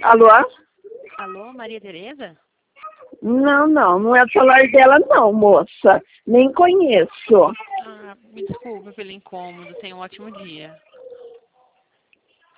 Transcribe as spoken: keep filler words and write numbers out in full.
Alô? Alô, Maria Tereza? Não, não, não é o celular dela não, moça. Nem conheço. Ah, me desculpa pelo incômodo. Tenha um ótimo dia.